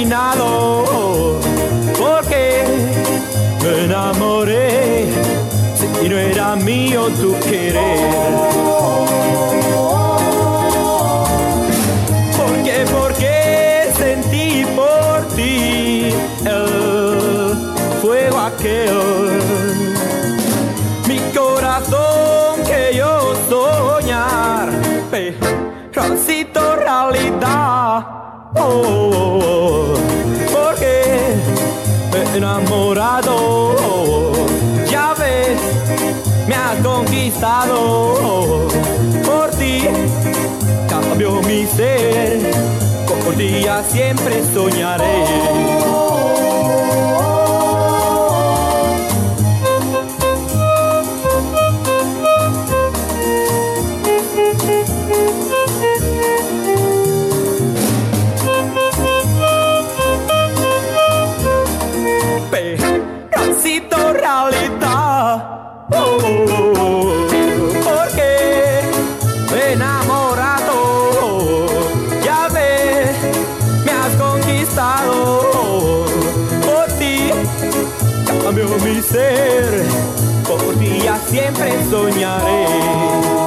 terminado, porque me enamoré y no era mío tu querer. Porque sentí por ti el fuego aquel. Mi corazón que yo soñar, pedacito realidad. Porque me he enamorado, ya ves, me has conquistado. Por ti cambió mi ser, por ti ya siempre soñaré. Pedacito realidad, porque me he enamorado, ya ves, me has conquistado. Por ti cambió mi ser, por ti ya siempre soñaré.